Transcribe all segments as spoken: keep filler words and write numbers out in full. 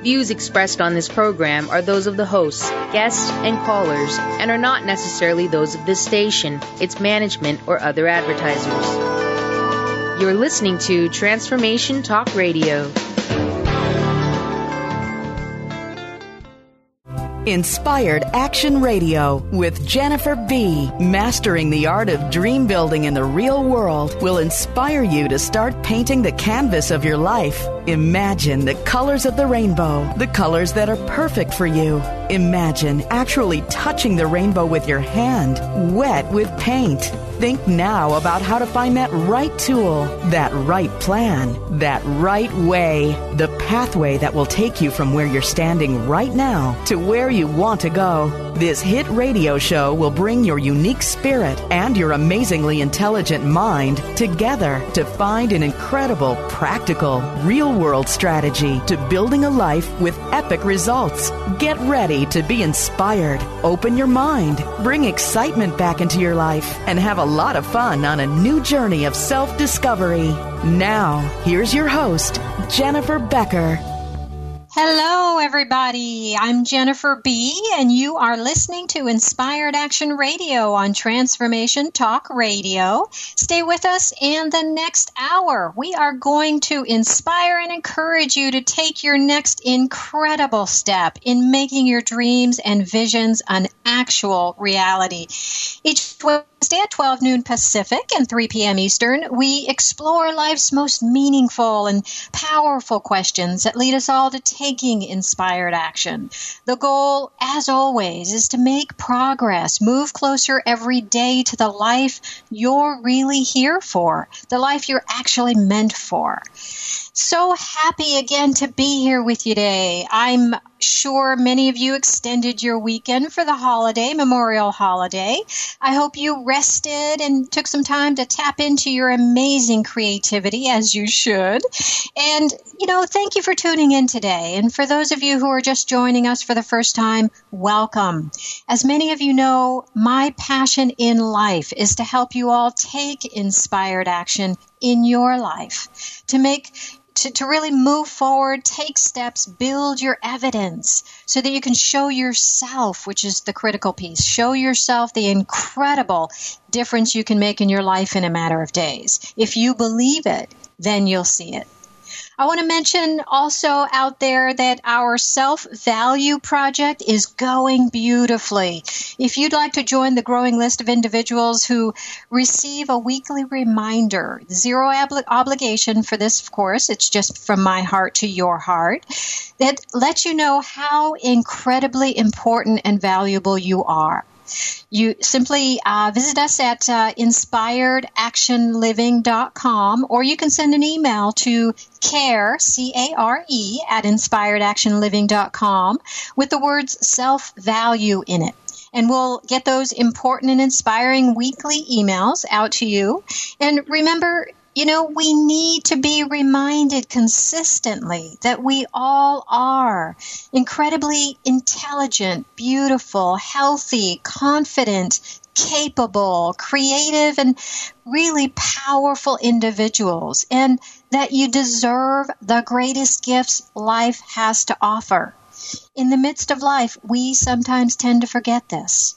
Views expressed on this program are those of the hosts, guests, and callers, and are not necessarily those of this station, its management, or other advertisers. You're listening to Transformation Talk Radio. Inspired Action Radio with Jennifer B. Mastering the art of dream building in the real world will inspire you to start painting the canvas of your life. Imagine the colors of the rainbow, the colors that are perfect for you. Imagine actually touching the rainbow with your hand, wet with paint. Think now about how to find that right tool, that right plan, that right way, the pathway that will take you from where you're standing right now to where you want to go. This hit radio show will bring your unique spirit and your amazingly intelligent mind together to find an incredible, practical, real-world strategy to building a life with epic results. Get ready to be inspired. Open your mind, bring excitement back into your life, and have a lot of fun on a new journey of self-discovery. Now, here's your host, Jennifer Becker. Hello, everybody. I'm Jennifer B., and you are listening to Inspired Action Radio on Transformation Talk Radio. Stay with us in the next hour. We are going to inspire and encourage you to take your next incredible step in making your dreams and visions an actual reality. Each Wednesday at twelve noon Pacific and three p.m. Eastern, we explore life's most meaningful and powerful questions that lead us all to taking inspired action. The goal, as always, is to make progress, move closer every day to the life you're really here for, the life you're actually meant for. So happy again to be here with you today. I'm sure many of you extended your weekend for the holiday, Memorial Holiday. I hope you rested and took some time to tap into your amazing creativity, as you should. And, you know, thank you for tuning in today. And for those of you who are just joining us for the first time, welcome. As many of you know, my passion in life is to help you all take inspired action in your life, to make To, to really move forward, take steps, build your evidence so that you can show yourself, which is the critical piece, show yourself the incredible difference you can make in your life in a matter of days. If you believe it, then you'll see it. I want to mention also out there that our self-value project is going beautifully. If you'd like to join the growing list of individuals who receive a weekly reminder, zero obli- obligation for this, of course, it's just from my heart to your heart, that lets you know how incredibly important and valuable you are. You simply uh, visit us at uh, inspired action living dot com, or you can send an email to care, C A R E, at inspired action living dot com with the words self-value in it. And we'll get those important and inspiring weekly emails out to you. And remember, you know, we need to be reminded consistently that we all are incredibly intelligent, beautiful, healthy, confident, capable, creative, and really powerful individuals, and that you deserve the greatest gifts life has to offer. In the midst of life, we sometimes tend to forget this.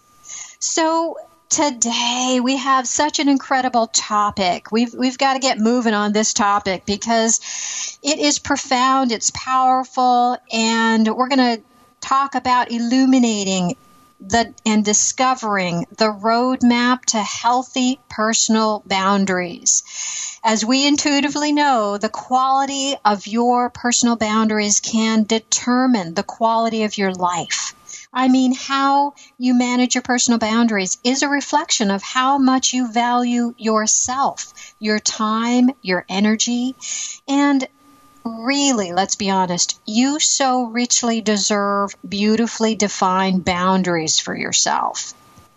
So today we have such an incredible topic. We've we've got to get moving on this topic because it is profound, it's powerful, and we're going to talk about illuminating the and discovering the roadmap to healthy personal boundaries. As we intuitively know, the quality of your personal boundaries can determine the quality of your life. I mean, how you manage your personal boundaries is a reflection of how much you value yourself, your time, your energy, and really, let's be honest, you so richly deserve beautifully defined boundaries for yourself.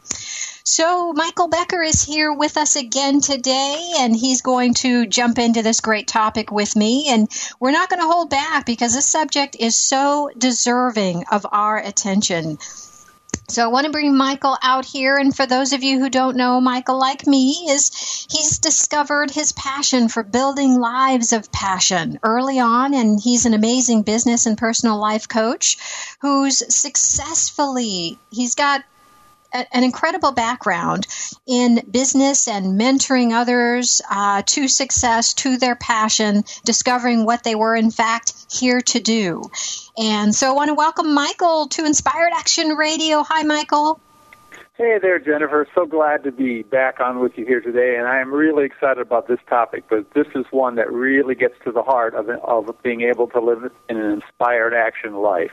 So Michael Becker is here with us again today, and he's going to jump into this great topic with me. And we're not going to hold back because this subject is so deserving of our attention. So I want to bring Michael out here. And for those of you who don't know, Michael, like me, is he's discovered his passion for building lives of passion early on. And he's an amazing business and personal life coach who's successfully, he's got an incredible background in business and mentoring others uh, to success, to their passion, discovering what they were, in fact, here to do. And so I want to welcome Michael to Inspired Action Radio. Hi, Michael. Hey there, Jennifer. So glad to be back on with you here today, and I am really excited about this topic, but this is one that really gets to the heart of, of being able to live in an inspired action life.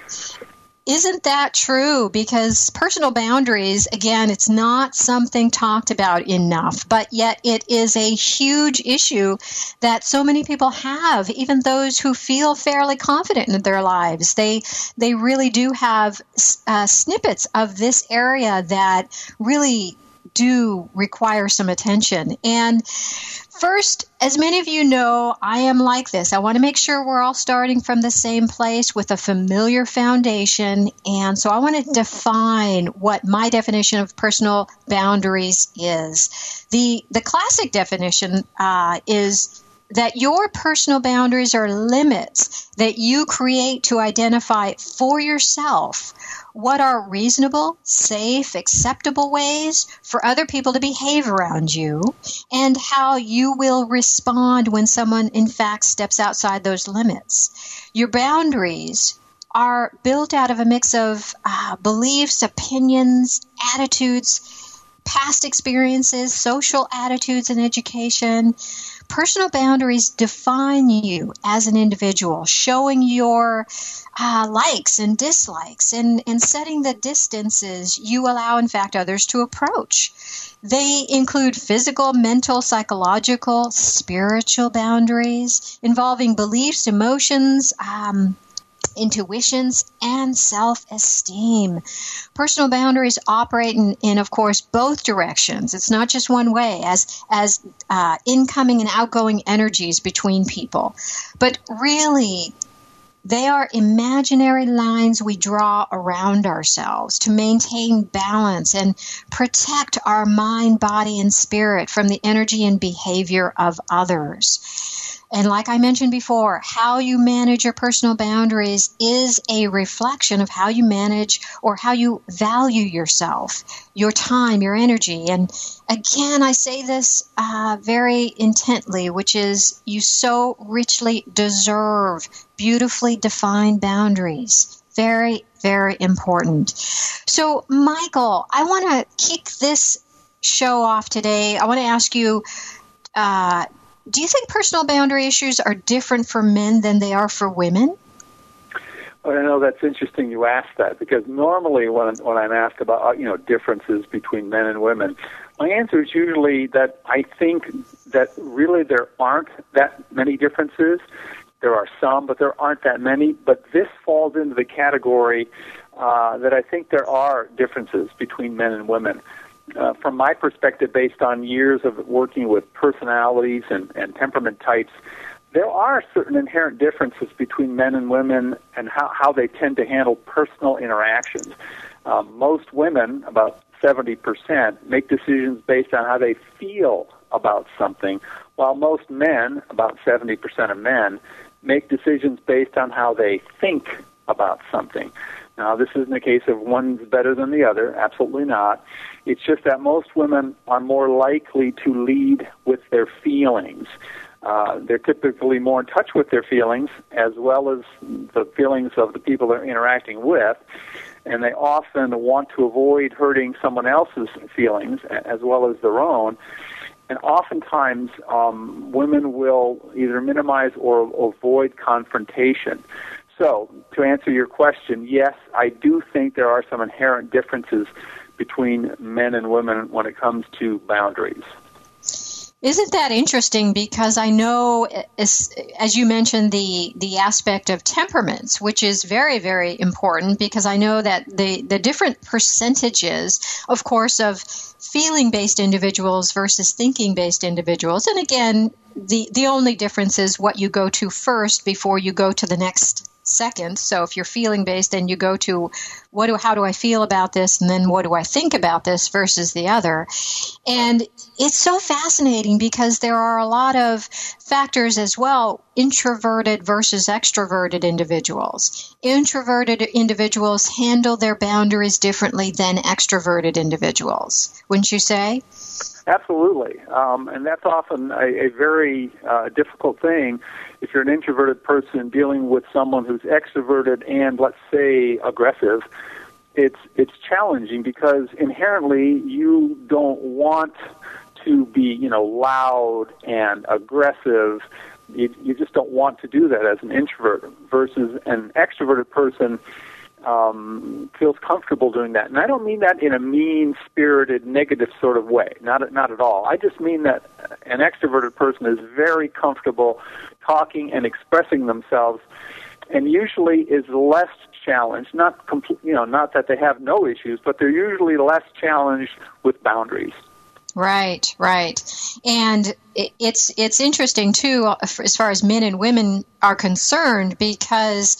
Isn't that true? Because personal boundaries, again, it's not something talked about enough, but yet it is a huge issue that so many people have, even those who feel fairly confident in their lives. They they really do have uh, snippets of this area that really do require some attention. And first, as many of you know, I am like this. I want to make sure we're all starting from the same place with a familiar foundation. And so I want to define what my definition of personal boundaries is. The, the classic definition uh, is that your personal boundaries are limits that you create to identify for yourself what are reasonable, safe, acceptable ways for other people to behave around you, and how you will respond when someone, in fact, steps outside those limits. Your boundaries are built out of a mix of uh, beliefs, opinions, attitudes, past experiences, social attitudes, and education. Personal boundaries define you as an individual, showing your uh, likes and dislikes and, and setting the distances you allow, in fact, others to approach. They include physical, mental, psychological, spiritual boundaries involving beliefs, emotions, um, intuitions, and self-esteem. Personal boundaries operate in, in, of course, both directions. It's not just one way, as as uh, incoming and outgoing energies between people. But really, they are imaginary lines we draw around ourselves to maintain balance and protect our mind, body, and spirit from the energy and behavior of others. And like I mentioned before, how you manage your personal boundaries is a reflection of how you manage or how you value yourself, your time, your energy. And again, I say this uh, very intently, which is you so richly deserve beautifully defined boundaries. Very, very important. So, Michael, I want to kick this show off today. I want to ask you, uh, do you think personal boundary issues are different for men than they are for women? Well, I know that's interesting you asked that, because normally when, when I'm asked about, you know, differences between men and women, my answer is usually that I think that really there aren't that many differences. There are some, but there aren't that many. But this falls into the category uh, that I think there are differences between men and women. Uh, from my perspective, based on years of working with personalities and, and temperament types, there are certain inherent differences between men and women and how, how they tend to handle personal interactions. Um, most women, about seventy percent, make decisions based on how they feel about something, while most men, about seventy percent of men, make decisions based on how they think about something. Now, this isn't a case of one's better than the other, absolutely not. It's just that most women are more likely to lead with their feelings. Uh, they're typically more in touch with their feelings as well as the feelings of the people they're interacting with, and they often want to avoid hurting someone else's feelings as well as their own. And oftentimes, um, women will either minimize or avoid confrontation. So, to answer your question, yes, I do think there are some inherent differences between men and women when it comes to boundaries. Isn't that interesting? Because I know, as, as you mentioned, the, the aspect of temperaments, which is very, very important, because I know that the, the different percentages, of course, of feeling-based individuals versus thinking-based individuals. And again, the, the only difference is what you go to first before you go to the next second. So if you're feeling based, then you go to what do how do I feel about this, and then what do I think about this versus the other. And it's so fascinating because there are a lot of factors as well, introverted versus extroverted individuals. Introverted individuals handle their boundaries differently than extroverted individuals, wouldn't you say? Absolutely. Um, and that's often a, a very uh, difficult thing if you're an introverted person dealing with someone who's extroverted and, let's say, aggressive. It's it's challenging because inherently you don't want to be, you know, loud and aggressive. You, you just don't want to do that as an introvert versus an extroverted person um, feels comfortable doing that. And I don't mean that in a mean-spirited, negative sort of way. Not not at all. I just mean that an extroverted person is very comfortable talking and expressing themselves, and usually is less challenged. Not complete, you know, not that they have no issues, but they're usually less challenged with boundaries. Right, right. And it's it's interesting, too, as far as men and women are concerned, because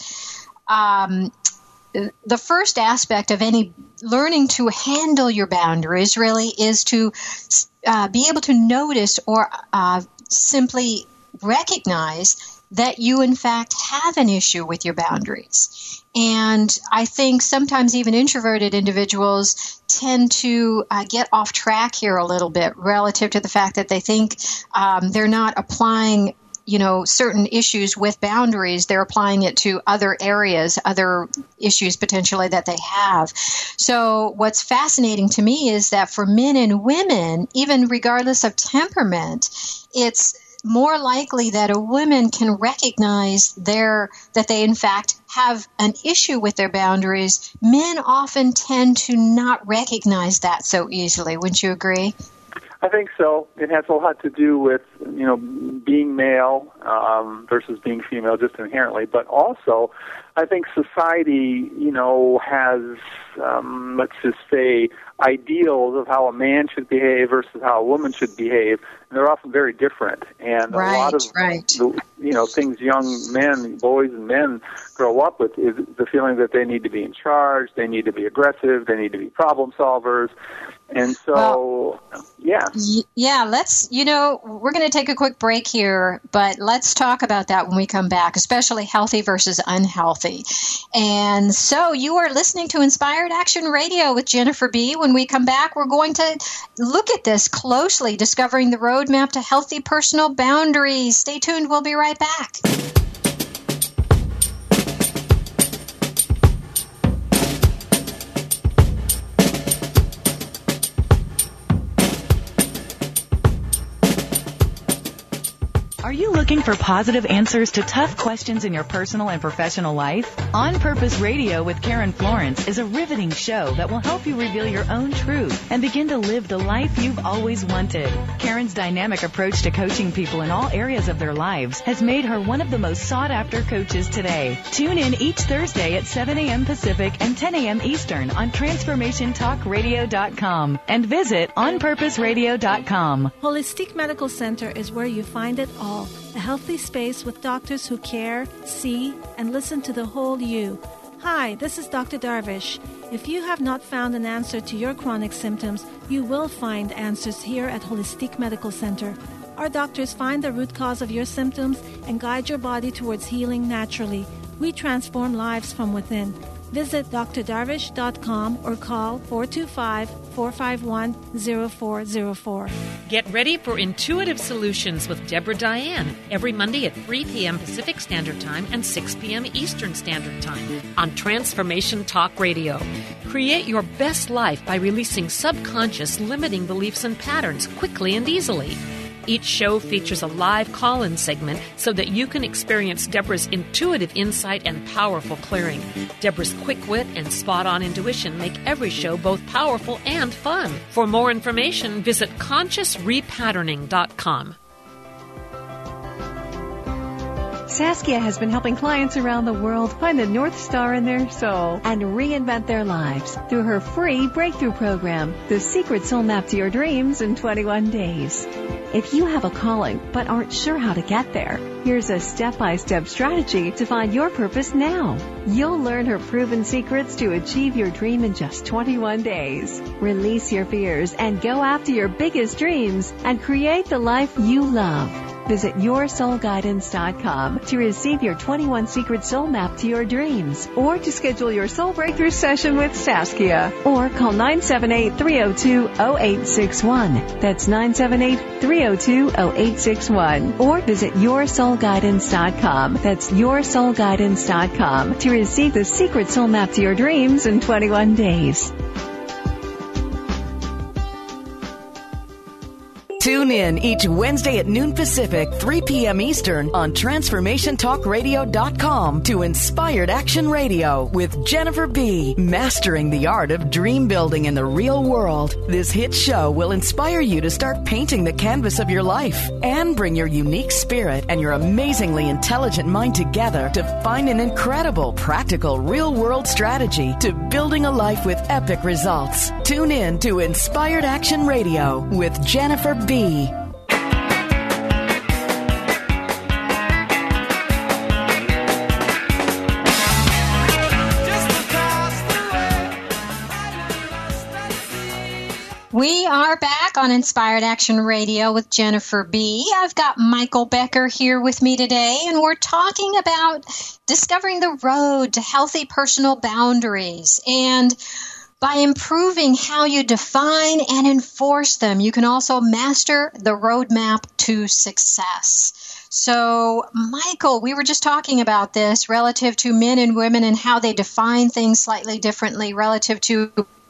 um, the first aspect of any learning to handle your boundaries really is to uh, be able to notice or uh, simply recognize that you, in fact, have an issue with your boundaries. And I think sometimes even introverted individuals tend to uh, get off track here a little bit relative to the fact that they think um, they're not applying, you know, certain issues with boundaries. They're applying it to other areas, other issues potentially that they have. So what's fascinating to me is that for men and women, even regardless of temperament, it's more likely that a woman can recognize their that they in fact have an issue with their boundaries. Men often tend to not recognize that so easily. Wouldn't you agree? I think so. It has a lot to do with, you know, being male um, versus being female just inherently, but also I think society, you know, has, um, let's just say, ideals of how a man should behave versus how a woman should behave, and they're often very different. And right, a lot of, right. the, you know, things young men, boys and men grow up with is the feeling that they need to be in charge, they need to be aggressive, they need to be problem solvers. And so, well, yeah. Y- yeah, let's, you know, we're going to take a quick break here, but let's talk about that when we come back, especially healthy versus unhealthy. And so you are listening to Inspired Action Radio with Jennifer B. When we come back, we're going to look at this closely, discovering the roadmap to healthy personal boundaries. Stay tuned. We'll be right back. Are you looking for positive answers to tough questions in your personal and professional life? On Purpose Radio with Karen Florence is a riveting show that will help you reveal your own truth and begin to live the life you've always wanted. Karen's dynamic approach to coaching people in all areas of their lives has made her one of the most sought-after coaches today. Tune in each Thursday at seven a.m. Pacific and ten a.m. Eastern on transformation talk radio dot com and visit on purpose radio dot com. Holistic Medical Center is where you find it all. A healthy space with doctors who care, see, and listen to the whole you. Hi, this is Doctor Darvish. If you have not found an answer to your chronic symptoms, you will find answers here at Holistic Medical Center. Our doctors find the root cause of your symptoms and guide your body towards healing naturally. We transform lives from within. Visit d r darvish dot com or call four two five, four five one, zero four zero four. Get ready for Intuitive Solutions with Deborah Diane every Monday at three p.m. Pacific Standard Time and six p.m. Eastern Standard Time on Transformation Talk Radio. Create your best life by releasing subconscious limiting beliefs and patterns quickly and easily. Each show features a live call-in segment so that you can experience Deborah's intuitive insight and powerful clearing. Deborah's quick wit and spot-on intuition make every show both powerful and fun. For more information, visit conscious repatterning dot com. Saskia has been helping clients around the world find the North Star in their soul and reinvent their lives through her free breakthrough program, The Secret Soul Map to Your Dreams in twenty-one days. If you have a calling but aren't sure how to get there, here's a step-by-step strategy to find your purpose now. You'll learn her proven secrets to achieve your dream in just twenty-one days. Release your fears and go after your biggest dreams and create the life you love. Visit your soul guidance dot com to receive your twenty-one Secret Soul Map to your dreams, or to schedule your Soul Breakthrough session with Saskia, or call nine seven eight, three oh two, oh eight six one. That's nine seven eight, three oh two, oh eight six one. Or visit your soul guidance dot com. That's your soul guidance dot com to receive the Secret Soul Map to your dreams in twenty-one days. Tune in each Wednesday at noon Pacific, three p.m. Eastern on transformation talk radio dot com to Inspired Action Radio with Jennifer B. Mastering the art of dream building in the real world. This hit show will inspire you to start painting the canvas of your life and bring your unique spirit and your amazingly intelligent mind together to find an incredible, practical, real-world strategy to building a life with epic results. Tune in to Inspired Action Radio with Jennifer B. We are back on Inspired Action Radio with Jennifer B. I've got Michael Becker here with me today, and we're talking about discovering the road to healthy personal boundaries. And by improving how you define and enforce them, you can also master the roadmap to success. So, Michael, we were just talking about this relative to men and women and how they define things slightly differently relative to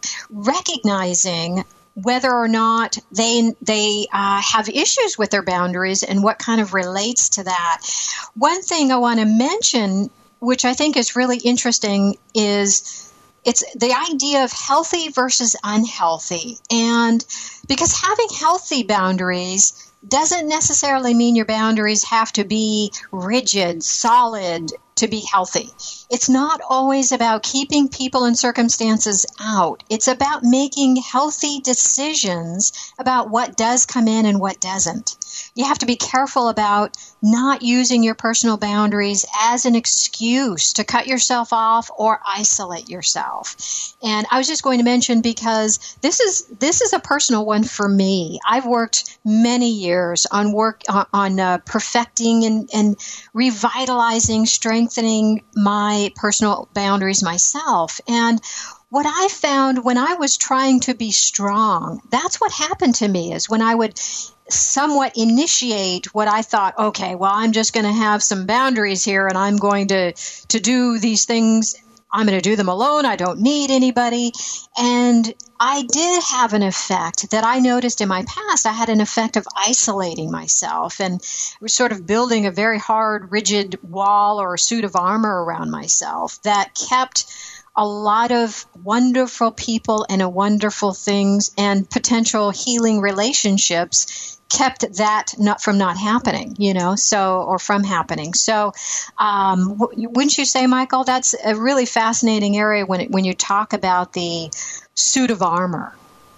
recognizing whether or not they they uh, have issues with their boundaries and what kind of relates to that. One thing I want to mention, which I think is really interesting, is it's the idea of healthy versus unhealthy. And because having healthy boundaries doesn't necessarily mean your boundaries have to be rigid, solid, to be healthy. It's not always about keeping people and circumstances out. It's about making healthy decisions about what does come in and what doesn't. You have to be careful about not using your personal boundaries as an excuse to cut yourself off or isolate yourself. And I was just going to mention, because this is this is a personal one for me. I've worked many years on work on, on uh, perfecting and, and revitalizing, strengthening my personal boundaries myself. And what I found when I was trying to be strong, that's what happened to me, is when I would somewhat initiate what I thought, okay, well, I'm just going to have some boundaries here and I'm going to, to do these things. I'm going to do them alone. I don't need anybody. And I did have an effect that I noticed in my past. I had an effect of isolating myself and was sort of building a very hard, rigid wall or a suit of armor around myself that kept a lot of wonderful people and a wonderful things and potential healing relationships kept that not from not happening, you know, so, or from happening. So, um, w- wouldn't you say, Michael, that's a really fascinating area when it, when you talk about the suit of armor?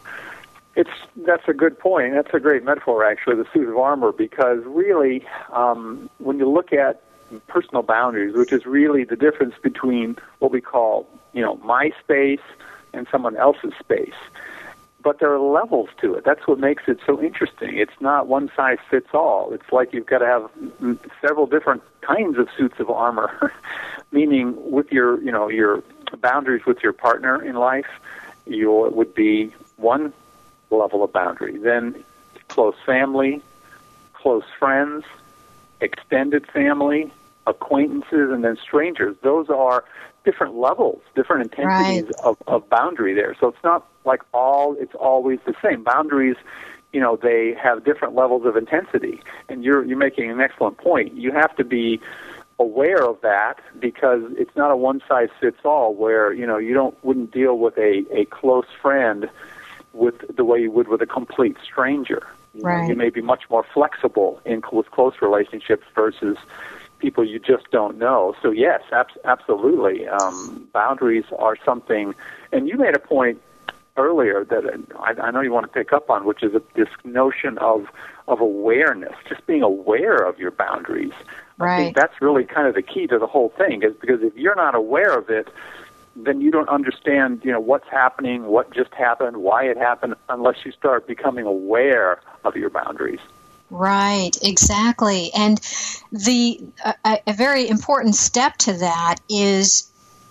It's that's a good point. That's a great metaphor, actually, the suit of armor, because really, um, when you look at personal boundaries, which is really the difference between what we call, you know, my space and someone else's space. But there are levels to it. That's what makes it so interesting. It's not one size fits all. It's like you've got to have several different kinds of suits of armor, meaning with your, you know, your boundaries with your partner in life, your would be one level of boundary. Then close family, close friends, extended family, acquaintances, and then strangers. Those are different levels, different intensities right. of, of boundary there. So it's not like all, it's always the same. Boundaries, you know, they have different levels of intensity. And you're you're making an excellent point. You have to be aware of that, because it's not a one-size-fits-all where, you know, you don't wouldn't deal with a, a close friend with the way you would with a complete stranger. You right. know, you may be much more flexible in with close relationships versus people you just don't know. So yes, ab- absolutely. Um, boundaries are something, and you made a point earlier that I, I know you want to pick up on, which is a, this notion of of awareness, just being aware of your boundaries. Right. I think that's really kind of the key to the whole thing, is because if you're not aware of it, then you don't understand, you know, what's happening, what just happened, why it happened, unless you start becoming aware of your boundaries. Right, exactly. And the a, a very important step to that is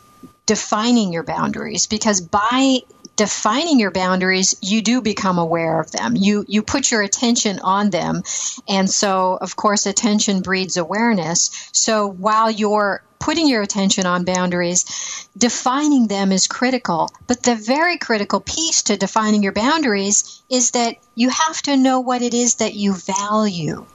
defining your boundaries, because by defining your boundaries, you do become aware of them. You you put your attention on them. And so, of course, attention breeds awareness. So while you're putting your attention on boundaries, defining them is critical. But the very critical piece to defining your boundaries is that you have to know what it is that you value.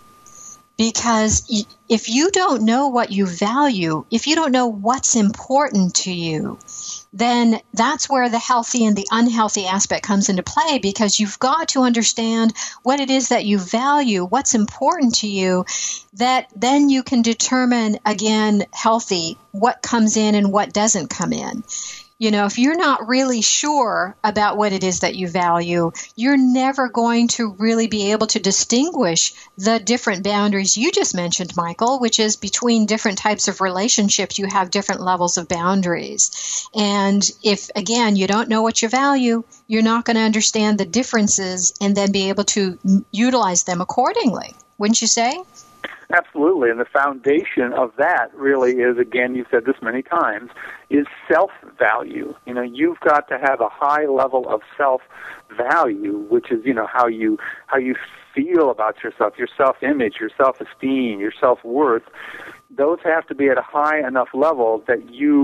Because if you don't know what you value, if you don't know what's important to you, then that's where the healthy and the unhealthy aspect comes into play, because you've got to understand what it is that you value, what's important to you, that then you can determine, again, healthy, what comes in and what doesn't come in. You know, if you're not really sure about what it is that you value, you're never going to really be able to distinguish the different boundaries you just mentioned, Michael, which is between different types of relationships, you have different levels of boundaries. And if, again, you don't know what you value, you're not going to understand the differences and then be able to utilize them accordingly. Wouldn't you say? Absolutely, and the foundation of that really is, again, you've said this many times, is self-value. You know, you've got to have a high level of self-value, which is, you know, how you how you feel about yourself, your self-image, your self-esteem, your self-worth. Those have to be at a high enough level that you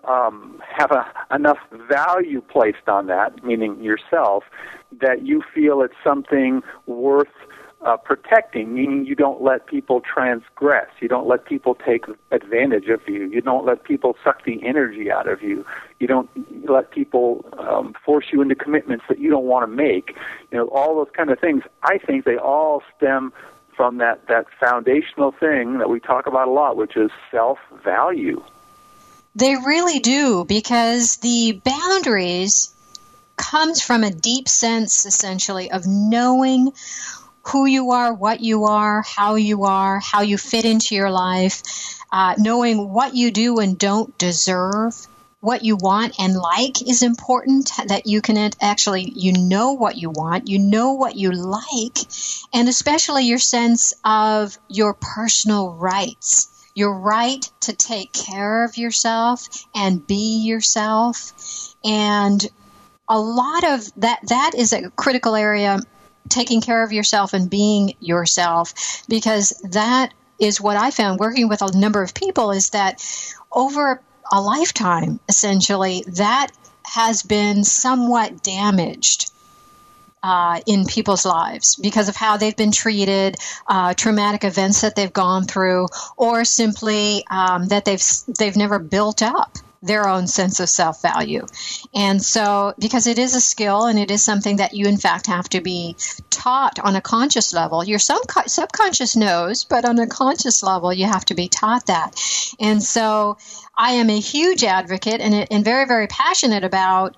um, have a, enough value placed on that, meaning yourself, that you feel it's something worth Uh, protecting, meaning you don't let people transgress. You don't let people take advantage of you. You don't let people suck the energy out of you. You don't let people um, force you into commitments that you don't want to make. You know, all those kind of things. I think they all stem from that, that foundational thing that we talk about a lot, which is self-value. They really do, because the boundaries comes from a deep sense, essentially, of knowing who you are, what you are, how you are, how you fit into your life, uh, knowing what you do and don't deserve, what you want and like is important, that you can actually, you know what you want, you know what you like, and especially your sense of your personal rights, your right to take care of yourself and be yourself. And a lot of that, that is a critical area, taking care of yourself and being yourself, because that is what I found working with a number of people, is that over a lifetime, essentially, that has been somewhat damaged uh, in people's lives because of how they've been treated, uh, traumatic events that they've gone through, or simply um, that they've they've never built up their own sense of self-value. And so, because it is a skill and it is something that you, in fact, have to be taught on a conscious level. Your sub- subconscious knows, but on a conscious level, you have to be taught that. And so I am a huge advocate and, and very, very passionate about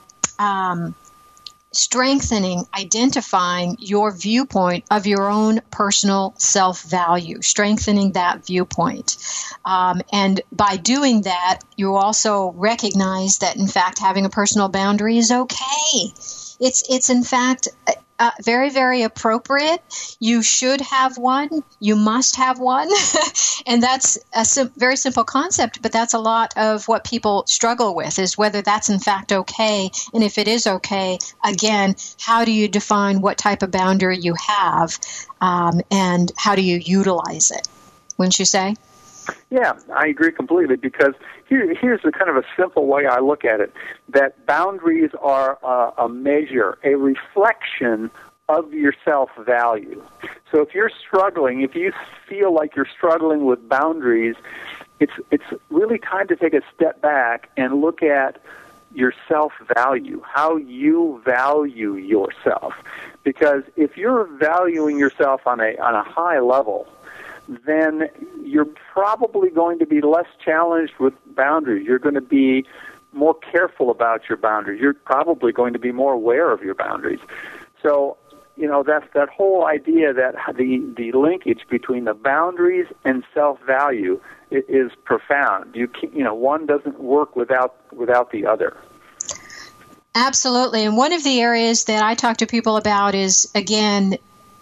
um, strengthening, identifying your viewpoint of your own personal self-value, strengthening that viewpoint. Um, and by doing that, you also recognize that, in fact, having a personal boundary is okay. It's, it's in fact, uh, very, very appropriate. You should have one. You must have one. And that's a sim- very simple concept, but that's a lot of what people struggle with, is whether that's in fact okay. And if it is okay, again, how do you define what type of boundary you have, um, and how do you utilize it? Wouldn't you say? Yeah, I agree completely, because here, here's the kind of a simple way I look at it, that boundaries are uh, a measure, a reflection of your self-value. So if you're struggling, if you feel like you're struggling with boundaries, it's it's really time to take a step back and look at your self-value, how you value yourself. Because if you're valuing yourself on a on a high level, then you're probably going to be less challenged with boundaries. You're going to be more careful about your boundaries. You're probably going to be more aware of your boundaries. So you know, that's that whole idea that the, the linkage between the boundaries and self-value is, is profound. You can, you know, one doesn't work without without the other. Absolutely. And one of the areas that I talk to people about is, again,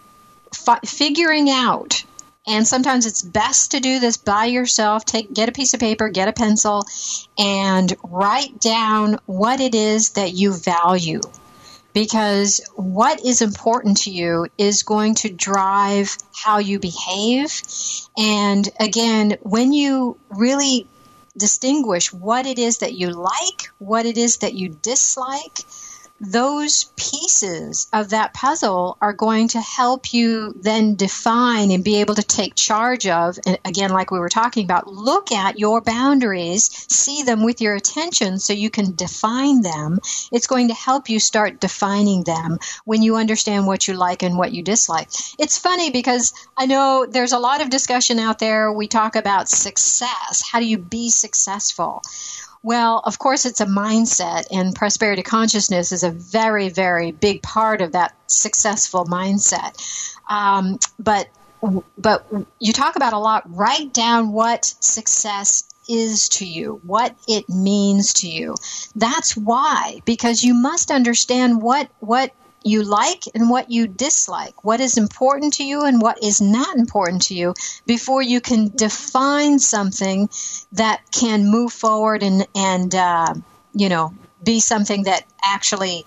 fi- figuring out, and sometimes it's best to do this by yourself. Take, get a piece of paper, get a pencil, and write down what it is that you value. Because what is important to you is going to drive how you behave. And again, when you really distinguish what it is that you like, what it is that you dislike, those pieces of that puzzle are going to help you then define and be able to take charge of, and again, like we were talking about, look at your boundaries, see them with your attention so you can define them. It's going to help you start defining them when you understand what you like and what you dislike. It's funny because I know there's a lot of discussion out there. We talk about success. How do you be successful? Well, of course, it's a mindset, and prosperity consciousness is a very, very big part of that successful mindset. Um, but but you talk about a lot. Write down what success is to you, what it means to you. That's why, because you must understand what what you like and what you dislike, what is important to you and what is not important to you, before you can define something that can move forward and, and uh, you know, be something that actually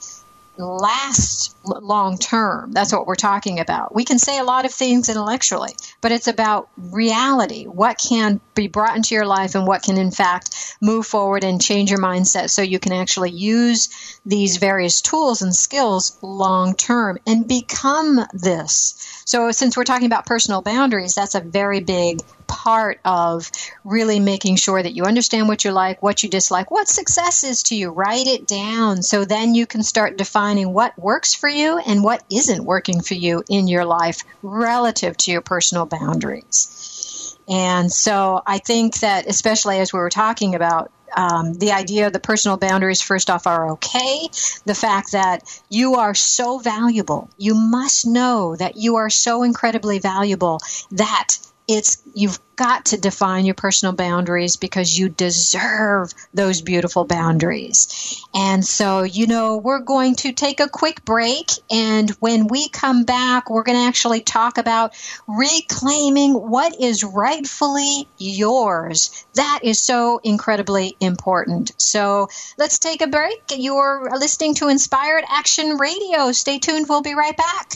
lasts long term. That's what we're talking about. We can say a lot of things intellectually, but it's about reality. What can be brought into your life and what can, in fact, move forward and change your mindset so you can actually use these various tools and skills long term and become this. So since we're talking about personal boundaries, that's a very big part of really making sure that you understand what you like, what you dislike, what success is to you. Write it down so then you can start defining what works for you and what isn't working for you in your life relative to your personal boundaries. And so I think that, especially as we were talking about, Um, the idea of the personal boundaries, first off, are okay. The fact that you are so valuable, you must know that you are so incredibly valuable that it's you've got to define your personal boundaries because you deserve those beautiful boundaries. And so, you know, we're going to take a quick break, and when we come back, we're going to actually talk about reclaiming what is rightfully yours. That is so incredibly important. So let's take a break. You're listening to Inspired Action Radio. Stay tuned. We'll be right back.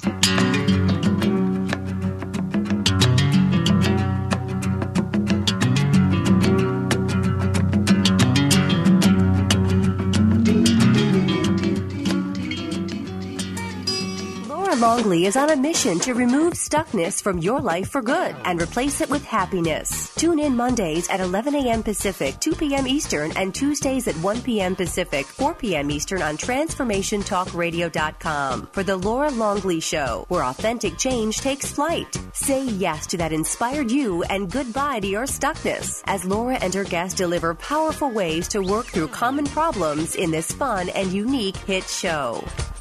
Longley is on a mission to remove stuckness from your life for good and replace it with happiness. Tune in Mondays at eleven a.m. Pacific, two p.m. Eastern, and Tuesdays at one p.m. Pacific, four p.m. Eastern on Transformation Talk Radio dot com for The Laura Longley Show, where authentic change takes flight. Say yes to that inspired you and goodbye to your stuckness as Laura and her guests deliver powerful ways to work through common problems in this fun and unique hit show.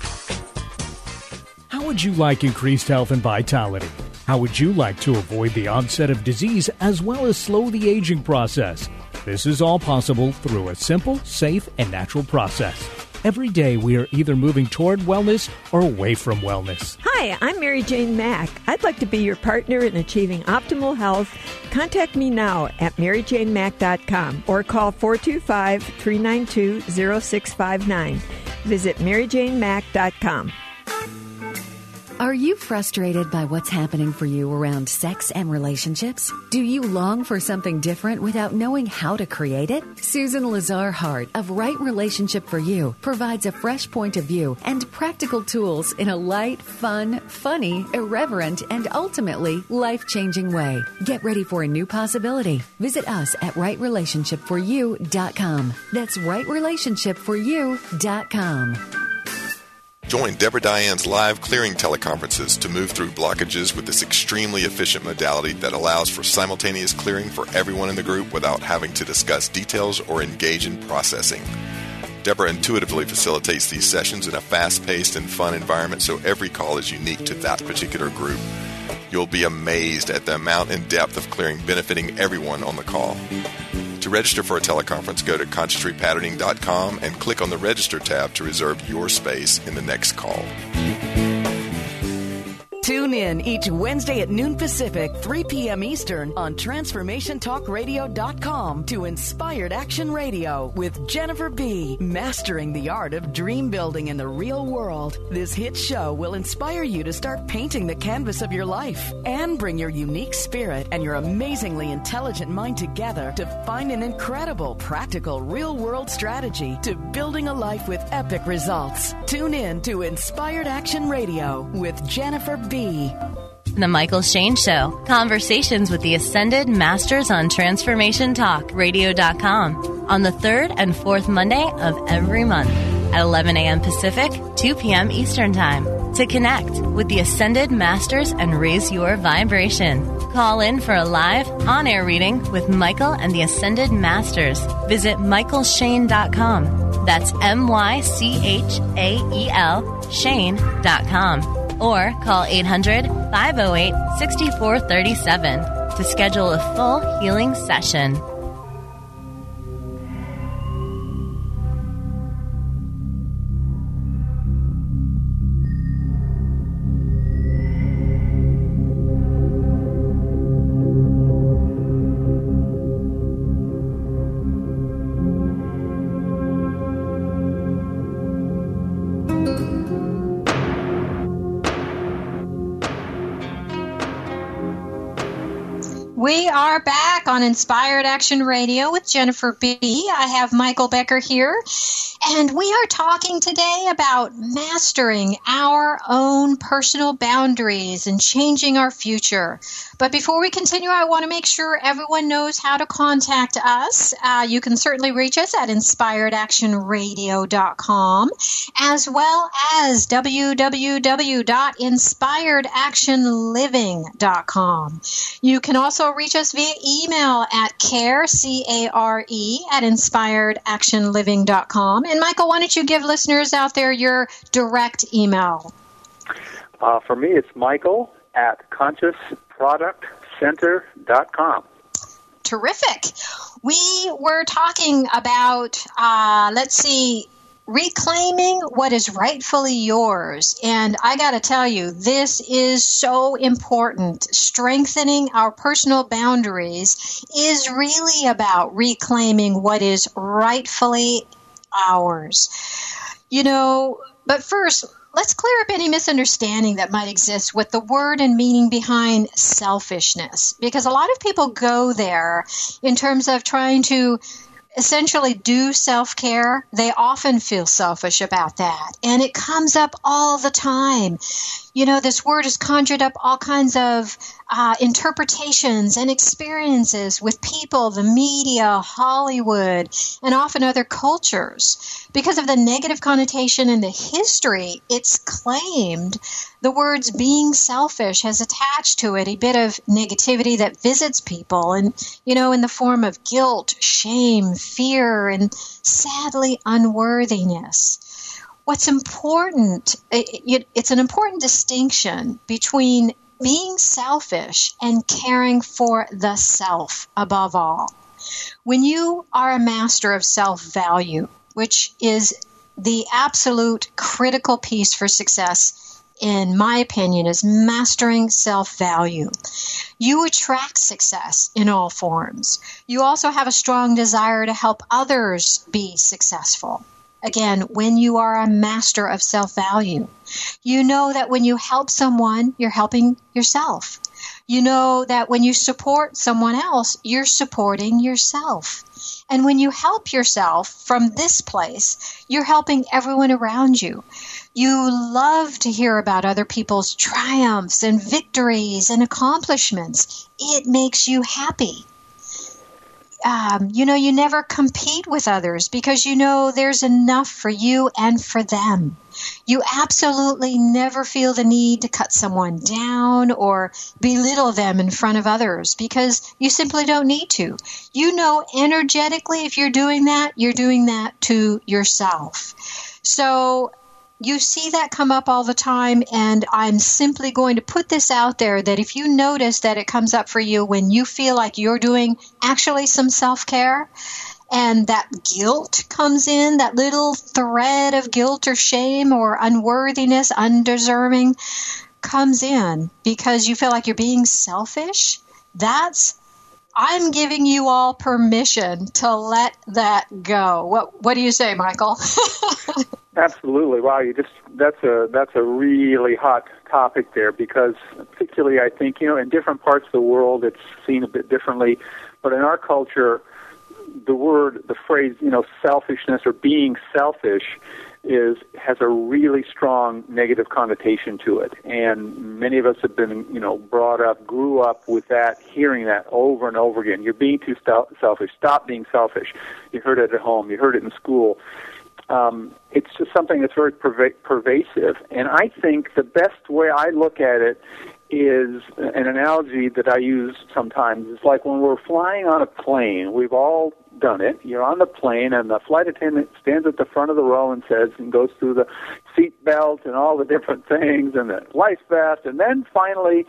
How would you like increased health and vitality? How would you like to avoid the onset of disease as well as slow the aging process? This is all possible through a simple, safe, and natural process. Every day we are either moving toward wellness or away from wellness. Hi, I'm Mary Jane Mack. I'd like to be your partner in achieving optimal health. Contact me now at mary jane mack dot com or call four two five, three nine two, zero six five nine. Visit mary jane mack dot com. Are you frustrated by what's happening for you around sex and relationships? Do you long for something different without knowing how to create it? Susan Lazar Hart of Right Relationship for You provides a fresh point of view and practical tools in a light, fun, funny, irreverent, and ultimately life-changing way. Get ready for a new possibility. Visit us at right relationship for you dot com. That's right relationship for you dot com. Join Deborah Diane's live clearing teleconferences to move through blockages with this extremely efficient modality that allows for simultaneous clearing for everyone in the group without having to discuss details or engage in processing. Deborah intuitively facilitates these sessions in a fast-paced and fun environment, so every call is unique to that particular group. You'll be amazed at the amount and depth of clearing benefiting everyone on the call. To register for a teleconference, go to conscious repatterning dot com and click on the Register tab to reserve your space in the next call. Tune in each Wednesday at noon Pacific, three p.m. Eastern on transformation talk radio dot com to Inspired Action Radio with Jennifer B. Mastering the art of dream building in the real world. This hit show will inspire you to start painting the canvas of your life and bring your unique spirit and your amazingly intelligent mind together to find an incredible, practical, real-world strategy to building a life with epic results. Tune in to Inspired Action Radio with Jennifer B. The Michael Shane Show. Conversations with the Ascended Masters on Transformation Talk Radio dot com on the third and fourth Monday of every month at eleven a.m. Pacific, two p.m. Eastern Time. To connect with the Ascended Masters and raise your vibration, call in for a live on-air reading with Michael and the Ascended Masters. Visit michael shane dot com. That's M Y C H A E L Shane dot com. Or call eight hundred, five oh eight, six four three seven to schedule a full healing session. We are back on Inspired Action Radio with Jennifer B. I have Michael Becker here, and we are talking today about mastering our own personal boundaries and changing our future. But before we continue, I want to make sure everyone knows how to contact us. Uh, you can certainly reach us at inspired action radio dot com, as well as w w w dot inspired action living dot com. You can also reach us via email at care, C A R E, at inspired action living dot com. And Michael, why don't you give listeners out there your direct email? Uh, for me, it's Michael at conscious product center dot com. Terrific. We were talking about, uh, let's see, reclaiming what is rightfully yours. And I got to tell you, this is so important. Strengthening our personal boundaries is really about reclaiming what is rightfully ours. You know, but first, let's clear up any misunderstanding that might exist with the word and meaning behind selfishness, because a lot of people go there in terms of trying to essentially do self-care. They often feel selfish about that, and it comes up all the time. You know, this word has conjured up all kinds of uh, interpretations and experiences with people, the media, Hollywood, and often other cultures. Because of the negative connotation in the history, it's claimed the words being selfish has attached to it a bit of negativity that visits people, and, you know, in the form of guilt, shame, fear, and sadly, unworthiness. What's important, it, it's an important distinction between being selfish and caring for the self above all. When you are a master of self-value, which is the absolute critical piece for success, in my opinion, is mastering self-value. You attract success in all forms. You also have a strong desire to help others be successful. Again, when you are a master of self-value, you know that when you help someone, you're helping yourself. You know that when you support someone else, you're supporting yourself. And when you help yourself from this place, you're helping everyone around you. You love to hear about other people's triumphs and victories and accomplishments. It makes you happy. um, you know, you never compete with others because you know there's enough for you and for them. You absolutely never feel the need to cut someone down or belittle them in front of others because you simply don't need to. You know energetically if you're doing that, you're doing that to yourself. So you see that come up all the time, and I'm simply going to put this out there that if you notice that it comes up for you when you feel like you're doing actually some self-care, and that guilt comes in, that little thread of guilt or shame or unworthiness, undeserving comes in because you feel like you're being selfish, that's, I'm giving you all permission to let that go. What What do you say, Michael? Absolutely. Wow, you just that's a that's a really hot topic there because particularly I think, you know, in different parts of the world it's seen a bit differently, but in our culture the word, the phrase, you know, selfishness or being selfish is has a really strong negative connotation to it. And many of us have been, you know, brought up, grew up with that, hearing that over and over again. You're being too selfish. Stop being selfish. You heard it at home. You heard it in school. Um, it's just something that's very perva- pervasive. And I think the best way I look at it is an analogy that I use sometimes. It's like when we're flying on a plane. We've all done it. You're on the plane, and the flight attendant stands at the front of the row and says, and goes through the seat belt and all the different things, and the life vest, and then finally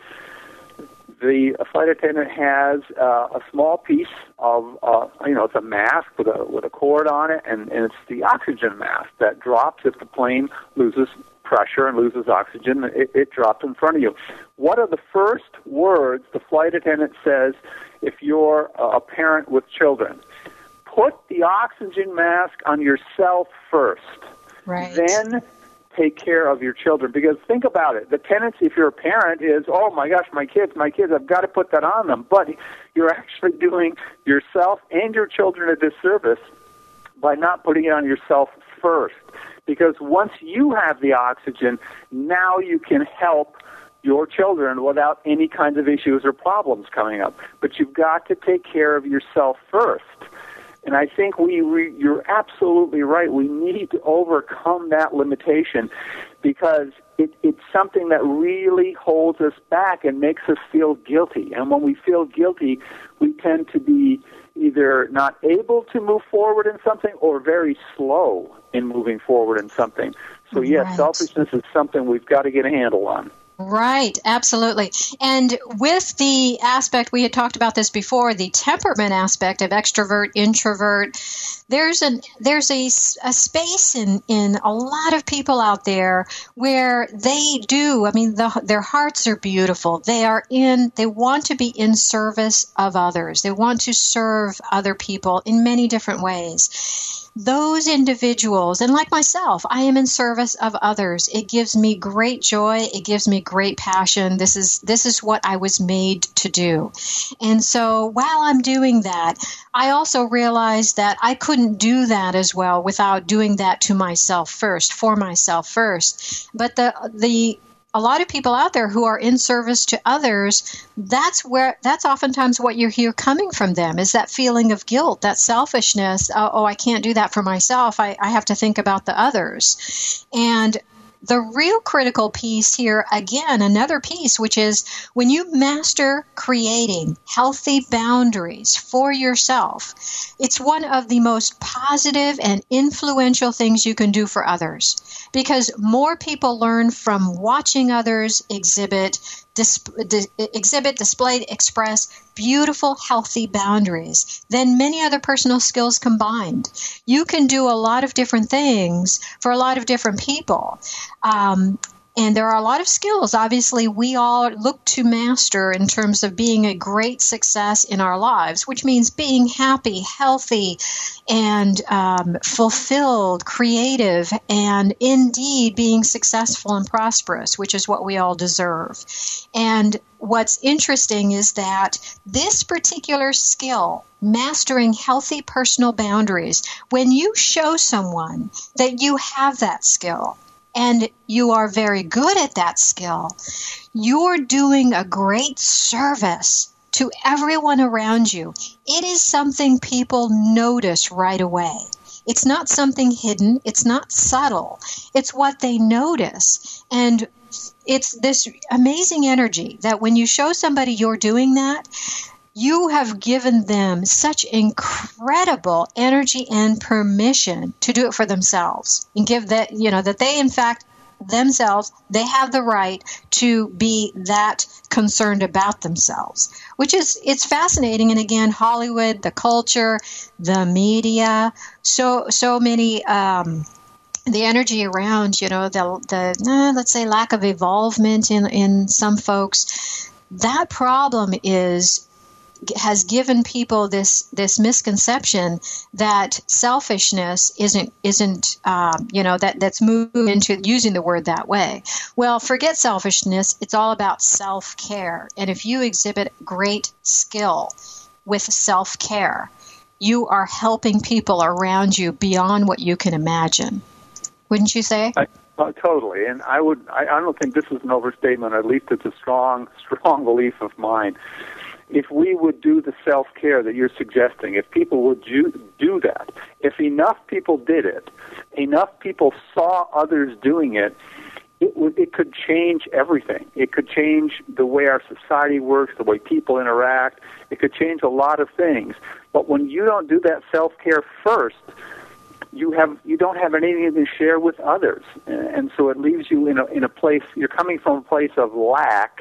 the flight attendant has uh, a small piece of, uh, you know, it's a mask with a with a cord on it, and, and it's the oxygen mask that drops if the plane loses pressure and loses oxygen. It, it drops in front of you. What are the first words the flight attendant says if you're a parent with children? Put the oxygen mask on yourself first. Right. Then take care of your children. Because think about it. The tendency, if you're a parent, is, oh, my gosh, my kids, my kids, I've got to put that on them. But you're actually doing yourself and your children a disservice by not putting it on yourself first. Because once you have the oxygen, now you can help your children without any kinds of issues or problems coming up. But you've got to take care of yourself first. And I think we, we you're absolutely right. We need to overcome that limitation because it, it's something that really holds us back and makes us feel guilty. And when we feel guilty, we tend to be either not able to move forward in something or very slow in moving forward in something. So, yes, right. Selfishness is something we've got to get a handle on. Right, absolutely. And with the aspect, we had talked about this before, the temperament aspect of extrovert, introvert, there's an there's a, a space in, in a lot of people out there where they do, I mean, the, their hearts are beautiful. They are in, they want to be in service of others. They want to serve other people in many different ways. Those individuals, and like myself, I am in service of others. It gives me great joy. It gives me great passion. This is this is what I was made to do. And so while I'm doing that, I also realized that I couldn't do that as well without doing that to myself first, for myself first. But the the a lot of people out there who are in service to others, that's where that's oftentimes what you hear coming from them is that feeling of guilt, that selfishness. Uh, oh, I can't do that for myself. I, I have to think about the others. And the real critical piece here, again, another piece, which is when you master creating healthy boundaries for yourself, it's one of the most positive and influential things you can do for others. Because more people learn from watching others exhibit, dis- di- exhibit, display, express beautiful, healthy boundaries than many other personal skills combined. You can do a lot of different things for a lot of different people. Um, And there are a lot of skills, obviously, we all look to master in terms of being a great success in our lives, which means being happy, healthy, and um, fulfilled, creative, and indeed being successful and prosperous, which is what we all deserve. And what's interesting is that this particular skill, mastering healthy personal boundaries, when you show someone that you have that skill, and you are very good at that skill, you're doing a great service to everyone around you, it is something people notice right away. It's not something hidden. It's not subtle. It's what they notice. And it's this amazing energy that when you show somebody you're doing that, you have given them such incredible energy and permission to do it for themselves and give that, you know, that they, in fact, themselves, they have the right to be that concerned about themselves, which is, it's fascinating. And again, Hollywood, the culture, the media, so, so many, um, the energy around, you know, the, the uh, let's say lack of evolvement in, in some folks, that problem is, has given people this this misconception that selfishness isn't isn't um, you know that that's moved into using the word that way. Well, forget selfishness. It's all about self-care. And if you exhibit great skill with self-care, you are helping people around you beyond what you can imagine. Wouldn't you say? I- Uh, totally, and I would. I, I don't think this is an overstatement. At least it's a strong, strong belief of mine. If we would do the self-care that you're suggesting, if people would do, do that, if enough people did it, enough people saw others doing it, it would. It could change everything. It could change the way our society works, the way people interact. It could change a lot of things. But when you don't do that self-care first, you have you don't have anything to share with others, and so it leaves you in a in a place. You're coming from a place of lack,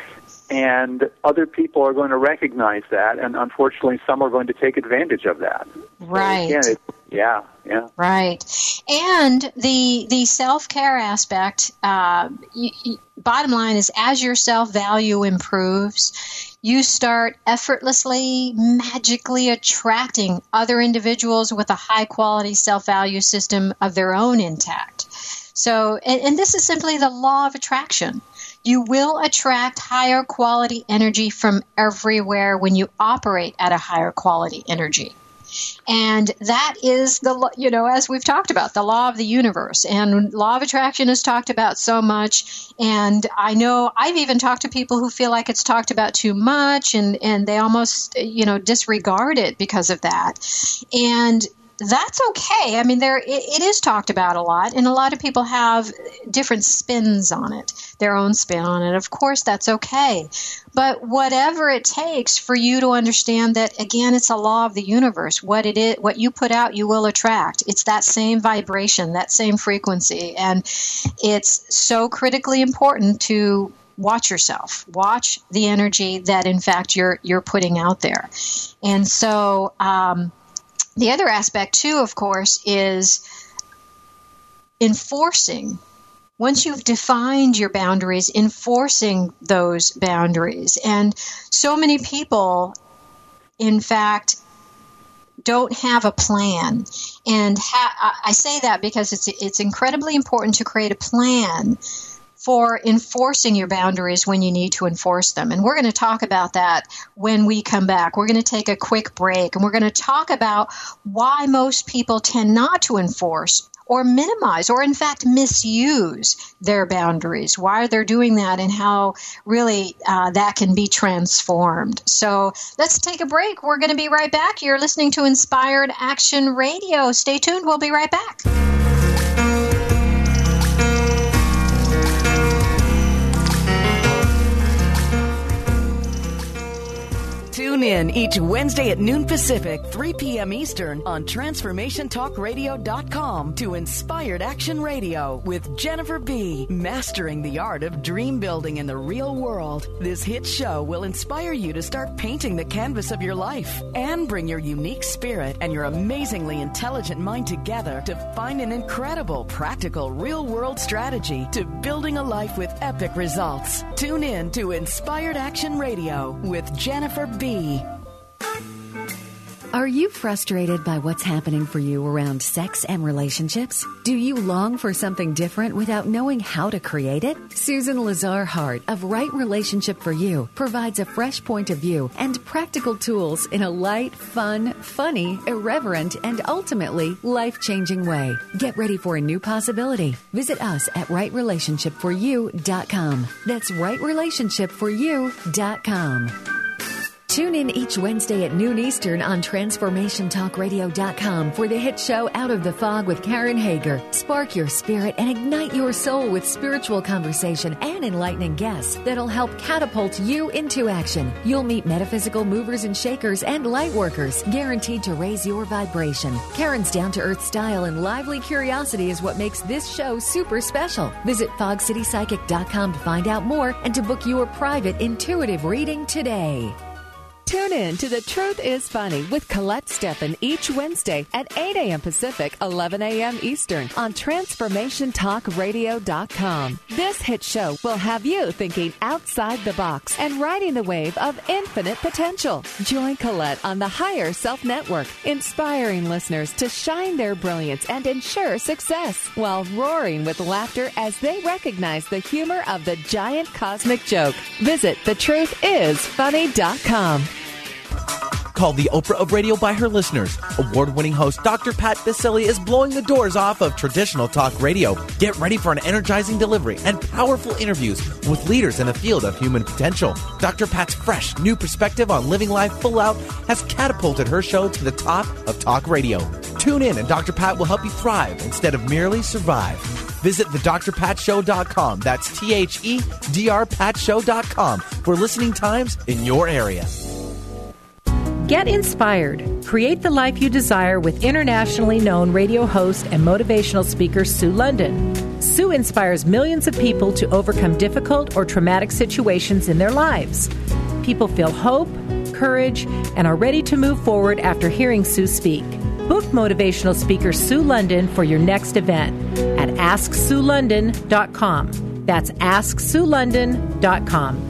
and other people are going to recognize that, and unfortunately, some are going to take advantage of that. Right. So again, it, yeah. Yeah. Right. And the the self-care aspect, uh, y- y- bottom line is, as your self-value improves, you start effortlessly, magically attracting other individuals with a high-quality self-value system of their own intact. So, and, and this is simply the law of attraction. You will attract higher quality energy from everywhere when you operate at a higher quality energy. And that is the, you know, as we've talked about, the law of the universe. And law of attraction is talked about so much. And I know I've even talked to people who feel like it's talked about too much, and, and they almost, you know, disregard it because of that. And that's okay. I mean, there it, it is talked about a lot, and a lot of people have different spins on it, their own spin on it. Of course, that's okay. But whatever it takes for you to understand that, again, it's a law of the universe. What it is, what you put out, you will attract. It's that same vibration, that same frequency, and it's so critically important to watch yourself. Watch the energy that, in fact, you're you're putting out there. And so, um, the other aspect, too, of course, is enforcing. Once you've defined your boundaries, enforcing those boundaries. And so many people, in fact, don't have a plan. And ha- I say that because it's it's incredibly important to create a plan for enforcing your boundaries when you need to enforce them. And we're going to talk about that when we come back. We're going to take a quick break, and we're going to talk about why most people tend not to enforce or minimize or, in fact, misuse their boundaries, why they're doing that, and how really uh, that can be transformed. So let's take a break. We're going to be right back. You're listening to Inspired Action Radio. Stay tuned. We'll be right back. Tune in each Wednesday at noon Pacific, three p.m. Eastern on Transformation Talk Radio dot com to Inspired Action Radio with Jennifer B. Mastering the art of dream building in the real world. This hit show will inspire you to start painting the canvas of your life and bring your unique spirit and your amazingly intelligent mind together to find an incredible, practical, real-world strategy to building a life with epic results. Tune in to Inspired Action Radio with Jennifer B. Are you frustrated by what's happening for you around sex and relationships? Do you long for something different without knowing how to create it? Susan Lazar Hart of Right Relationship for You provides a fresh point of view and practical tools in a light, fun, funny, irreverent, and ultimately life-changing way. Get ready for a new possibility. Visit us at right relationship for you dot com. That's right relationship for you dot com. Tune in each Wednesday at noon Eastern on Transformation Talk Radio dot com for the hit show Out of the Fog with Karen Hager. Spark your spirit and ignite your soul with spiritual conversation and enlightening guests that'll help catapult you into action. You'll meet metaphysical movers and shakers and light workers, guaranteed to raise your vibration. Karen's down-to-earth style and lively curiosity is what makes this show super special. Visit fog city psychic dot com to find out more and to book your private intuitive reading today. Tune in to The Truth is Funny with Colette Steffen each Wednesday at eight a.m. Pacific, eleven a.m. Eastern on Transformation Talk Radio dot com. This hit show will have you thinking outside the box and riding the wave of infinite potential. Join Colette on the Higher Self Network, inspiring listeners to shine their brilliance and ensure success while roaring with laughter as they recognize the humor of the giant cosmic joke. Visit the truth is funny dot com. Called the Oprah of radio by her listeners, award-winning host Doctor Pat Baccili is blowing the doors off of traditional talk radio. Get ready for an energizing delivery and powerful interviews with leaders in the field of human potential. Doctor Pat's fresh, new perspective on living life full out has catapulted her show to the top of talk radio. Tune in and Doctor Pat will help you thrive instead of merely survive. Visit the dr pat show dot com. That's T H E D R pat show dot com for listening times in your area. Get inspired. Create the life you desire with internationally known radio host and motivational speaker Sue London. Sue inspires millions of people to overcome difficult or traumatic situations in their lives. People feel hope, courage, and are ready to move forward after hearing Sue speak. Book motivational speaker Sue London for your next event at ask sue london dot com. That's ask sue london dot com.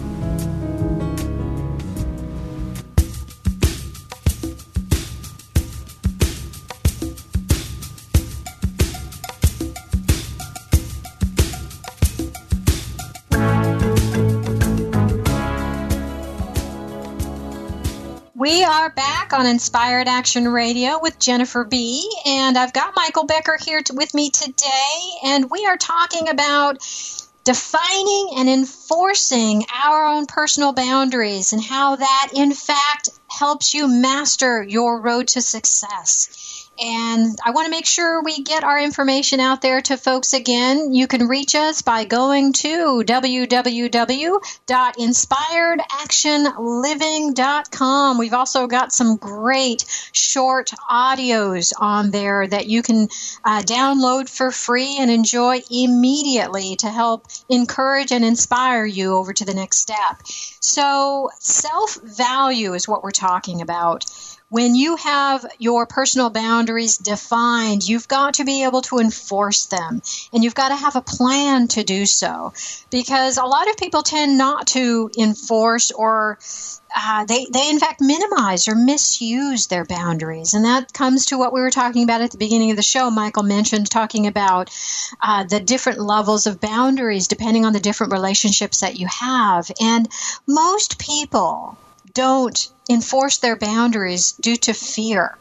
We are back on Inspired Action Radio with Jennifer B. And I've got Michael Becker here to, with me today. And we are talking about defining and enforcing our own personal boundaries and how that, in fact, helps you master your road to success. And I want to make sure we get our information out there to folks again. You can reach us by going to w w w dot inspired action living dot com. We've also got some great short audios on there that you can uh, download for free and enjoy immediately to help encourage and inspire you over to the next step. So self-value is what we're talking about. When you have your personal boundaries defined, you've got to be able to enforce them, and you've got to have a plan to do so, because a lot of people tend not to enforce or uh, they, they in fact minimize or misuse their boundaries, and that comes to what we were talking about at the beginning of the show. Michael mentioned talking about uh, the different levels of boundaries depending on the different relationships that you have, and most people don't enforce their boundaries due to fear.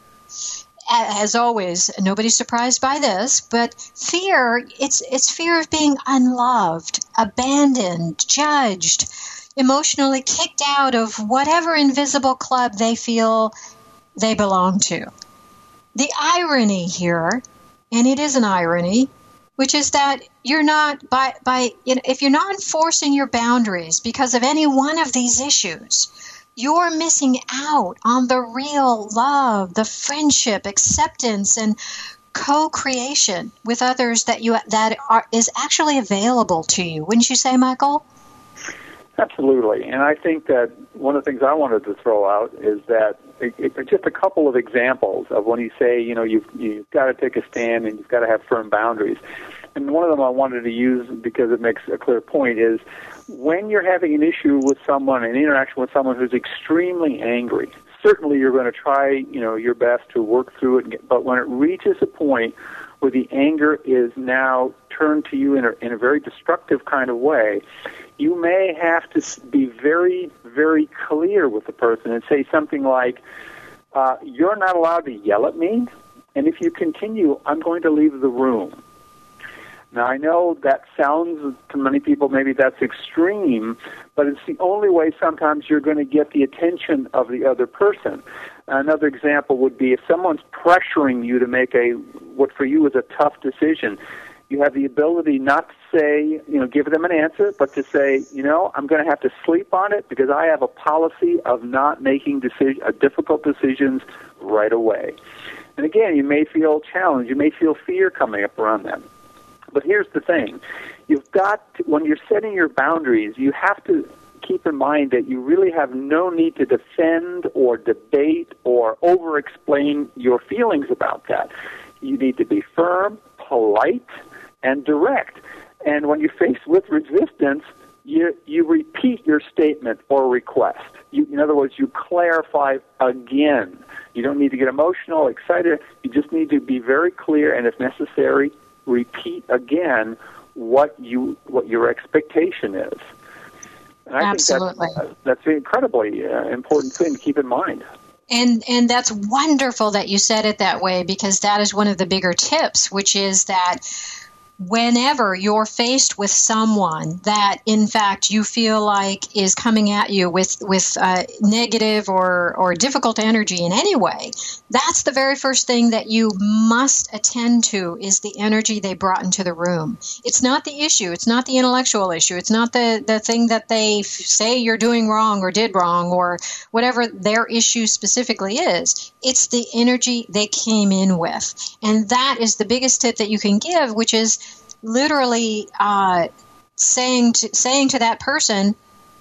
As always, nobody's surprised by this, but fear, it's it's fear of being unloved, abandoned, judged, emotionally kicked out of whatever invisible club they feel they belong to. The irony here, and it is an irony, which is that you're not, by, by you know, if you're not enforcing your boundaries because of any one of these issues, you're missing out on the real love, the friendship, acceptance, and co-creation with others that you that are, is actually available to you. Wouldn't you say, Michael? Absolutely. And I think that one of the things I wanted to throw out is that it, it, just a couple of examples of when you say, you know, you've, you've got to take a stand and you've got to have firm boundaries. And one of them I wanted to use because it makes a clear point is when you're having an issue with someone, an interaction with someone who's extremely angry, certainly you're going to try, you know, your best to work through it. And get, but when it reaches a point where the anger is now turned to you in a, in a very destructive kind of way, you may have to be very, very clear with the person and say something like, uh, you're not allowed to yell at me, and if you continue, I'm going to leave the room. Now, I know that sounds to many people, maybe that's extreme, but it's the only way sometimes you're going to get the attention of the other person. Another example would be if someone's pressuring you to make a, what for you is a tough decision, you have the ability not to say, you know, give them an answer, but to say, you know, I'm going to have to sleep on it because I have a policy of not making decision, uh, difficult decisions right away. And again, you may feel challenged. You may feel fear coming up around them. But here's the thing. You've got to, when you're setting your boundaries, you have to keep in mind that you really have no need to defend or debate or over-explain your feelings about that. You need to be firm, polite, and direct. And when you're faced with resistance, you, you repeat your statement or request. You, in other words, you clarify again. You don't need to get emotional, excited. You just need to be very clear, and if necessary, repeat again what you what your expectation is. And I Absolutely. think that's, that's an incredibly uh, important thing to keep in mind. And and that's wonderful that you said it that way, because that is one of the bigger tips, which is that whenever you're faced with someone that, in fact, you feel like is coming at you with, with uh, negative or, or difficult energy in any way, that's the very first thing that you must attend to is the energy they brought into the room. It's not the issue. It's not the intellectual issue. It's not the, the thing that they f- say you're doing wrong or did wrong or whatever their issue specifically is. It's the energy they came in with. And that is the biggest tip that you can give, which is literally uh, saying to, saying to that person,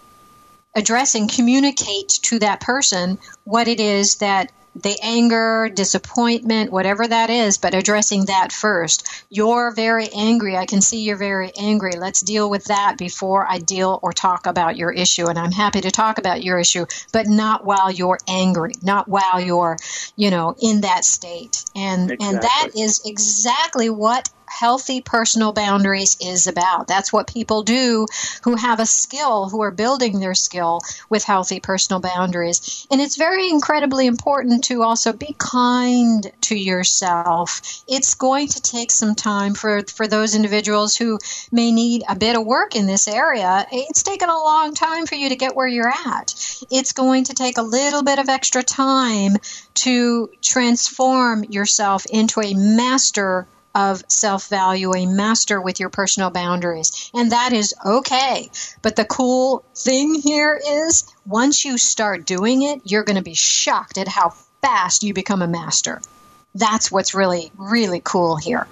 addressing, communicate to that person what it is that the anger, disappointment, whatever that is, but addressing that first. You're very angry. I can see you're very angry. Let's deal with that before I deal or talk about your issue. And I'm happy to talk about your issue, but not while you're angry, not while you're, you know, in that state. And exactly. and that is exactly what healthy personal boundaries is about. That's what people do who have a skill, who are building their skill with healthy personal boundaries. And it's very incredibly important to also be kind to yourself. It's going to take some time for, for those individuals who may need a bit of work in this area. It's taken a long time for you to get where you're at. It's going to take a little bit of extra time to transform yourself into a master of self-value, a master with your personal boundaries. And that is okay. But the cool thing here is once you start doing it, you're going to be shocked at how fast you become a master. That's what's really, really cool here.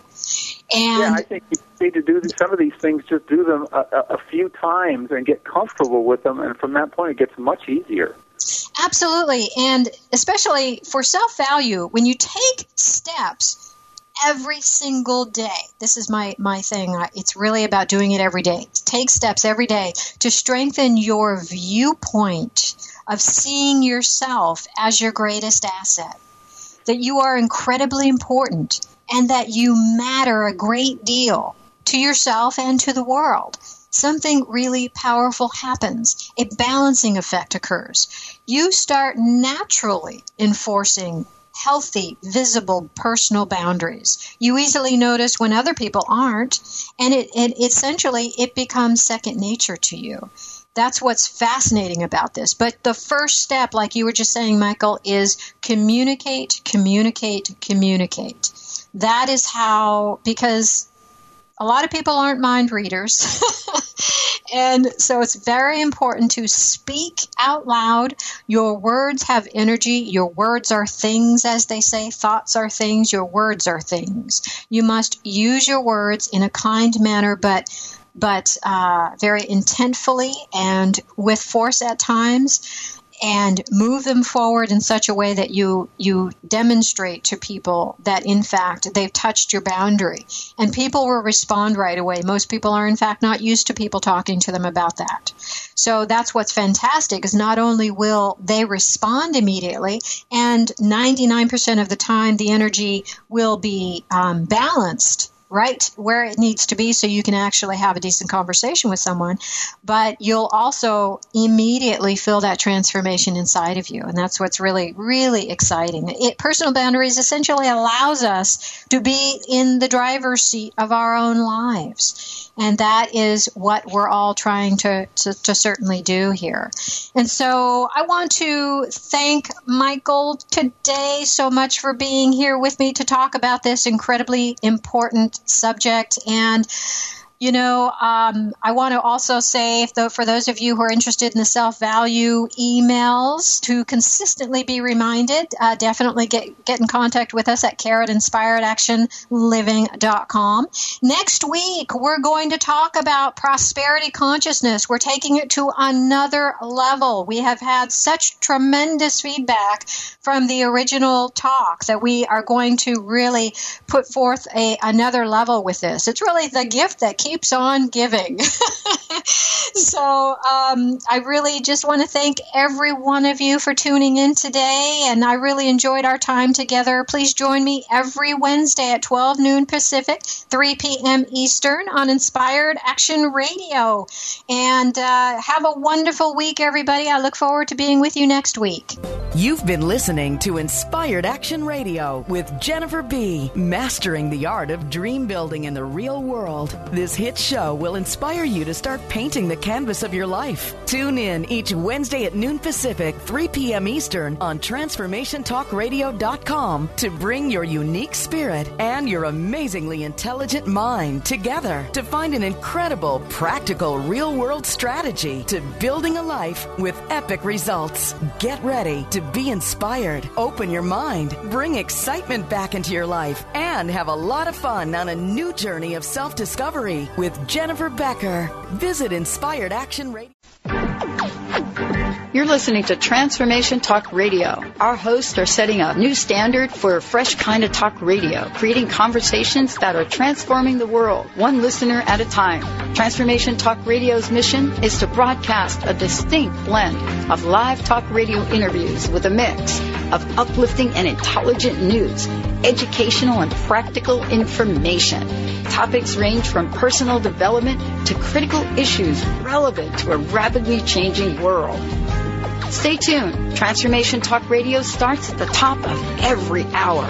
And yeah, I think you need to do some of these things, just do them a, a few times and get comfortable with them. And from that point, it gets much easier. Absolutely. And especially for self-value, when you take steps every single day. This is my, my thing. It's really about doing it every day. Take steps every day to strengthen your viewpoint of seeing yourself as your greatest asset, that you are incredibly important and that you matter a great deal to yourself and to the world. Something really powerful happens. A balancing effect occurs. You start naturally enforcing healthy, visible, personal boundaries. You easily notice when other people aren't, and it, it essentially it becomes second nature to you. That's what's fascinating about this. But the first step, like you were just saying, Michael, is communicate, communicate, communicate. That is how, because a lot of people aren't mind readers. And so it's very important to speak out loud. Your words have energy. Your words are things, as they say. Thoughts are things. Your words are things. You must use your words in a kind manner, but but uh, very intentfully and with force at times, and move them forward in such a way that you you demonstrate to people that, in fact, they've touched your boundary. And people will respond right away. Most people are, in fact, not used to people talking to them about that. So that's what's fantastic, is not only will they respond immediately, and ninety-nine percent of the time the energy will be um, balanced right where it needs to be so you can actually have a decent conversation with someone. But you'll also immediately feel that transformation inside of you. And that's what's really, really exciting. It, personal boundaries essentially allows us to be in the driver's seat of our own lives. And that is what we're all trying to, to, to certainly do here. And so I want to thank Michael today so much for being here with me to talk about this incredibly important subject. And You know, um, I want to also say, if the, for those of you who are interested in the self-value emails, to consistently be reminded, uh, definitely get, get in contact with us at care at inspired action living dot com. Next week, we're going to talk about prosperity consciousness. We're taking it to another level. We have had such tremendous feedback from the original talk that we are going to really put forth a another level with this. It's really the gift that keeps on giving. So um, I really just want to thank every one of you for tuning in today, and I really enjoyed our time together. Please join me every Wednesday at twelve noon Pacific, three p.m. Eastern on Inspired Action Radio. And uh, have a wonderful week, everybody. I look forward to being with you next week. You've been listening to Inspired Action Radio with Jennifer B., mastering the art of dream building in the real world. This hit show will inspire you to start painting the canvas of your life. Tune in each Wednesday at noon Pacific, three p.m. Eastern on transformation talk radio dot com to bring your unique spirit and your amazingly intelligent mind together to find an incredible, practical, real-world strategy to building a life with epic results. Get ready to be inspired, open your mind, bring excitement back into your life, and have a lot of fun on a new journey of self-discovery with Jennifer Becker. Visit Inspired Action Radio. You're listening to Transformation Talk Radio. Our hosts are setting a new standard for a fresh kind of talk radio, creating conversations that are transforming the world, one listener at a time. Transformation Talk Radio's mission is to broadcast a distinct blend of live talk radio interviews with a mix of uplifting and intelligent news, educational and practical information. Topics range from personal development to critical issues relevant to a rapidly changing world. Stay tuned. Transformation Talk Radio starts at the top of every hour.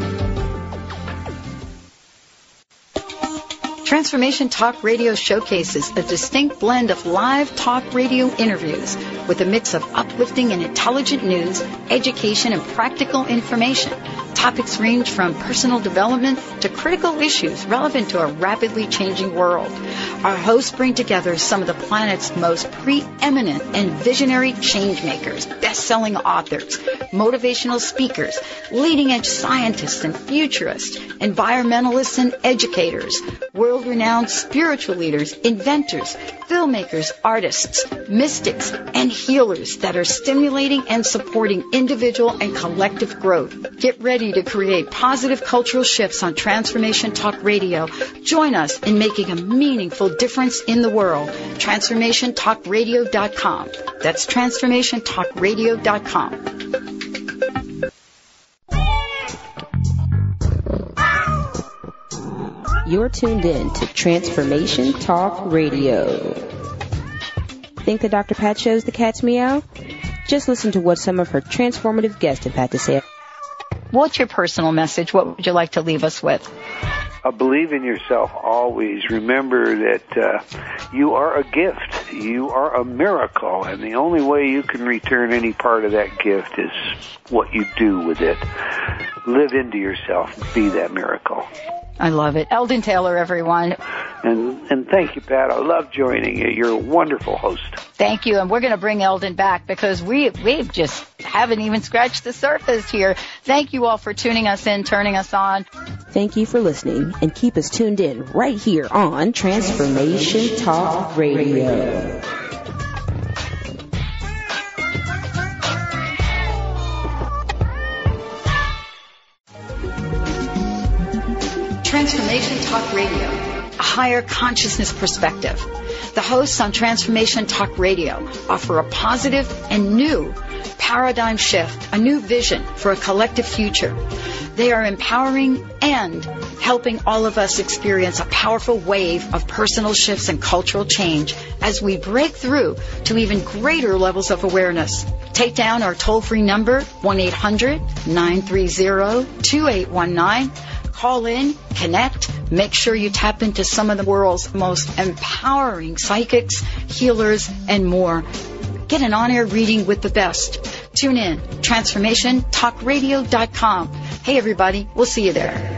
Transformation Talk Radio showcases a distinct blend of live talk radio interviews with a mix of uplifting and intelligent news, education, and practical information. Topics range from personal development to critical issues relevant to a rapidly changing world. Our hosts bring together some of the planet's most preeminent and visionary changemakers, best-selling authors, motivational speakers, leading-edge scientists and futurists, environmentalists and educators, world-renowned spiritual leaders, inventors, filmmakers, artists, mystics, and healers that are stimulating and supporting individual and collective growth. Get ready to create positive cultural shifts on Transformation Talk Radio. Join us in making a meaningful difference in the world. transformation talk radio dot com. That's transformation talk radio dot com. You're tuned in to Transformation Talk Radio. Think that Doctor Pat shows the cat's meow? Just listen to what some of her transformative guests have had to say. What's your personal message? What would you like to leave us with? Uh, believe in yourself always. Remember that uh, you are a gift. You are a miracle, and the only way you can return any part of that gift is what you do with it. Live into yourself. Be that miracle. I love it. Eldon Taylor, everyone. And and thank you, Pat. I love joining you. You're a wonderful host. Thank you. And we're going to bring Eldon back because we we just haven't even scratched the surface here. Thank you all for tuning us in, turning us on. Thank you for listening, and keep us tuned in right here on Transformation Talk Radio. Transformation Talk Radio. a higher consciousness perspective. The hosts on Transformation Talk Radio offer a positive and new paradigm shift, a new vision for a collective future. They are empowering and helping all of us experience a powerful wave of personal shifts and cultural change as we break through to even greater levels of awareness. Take down our toll-free number, one eight hundred nine three zero two eight one nine. Call in, connect, make sure you tap into some of the world's most empowering psychics, healers, and more. Get an on-air reading with the best. Tune in, transformation talk radio dot com. Hey, everybody, we'll see you there.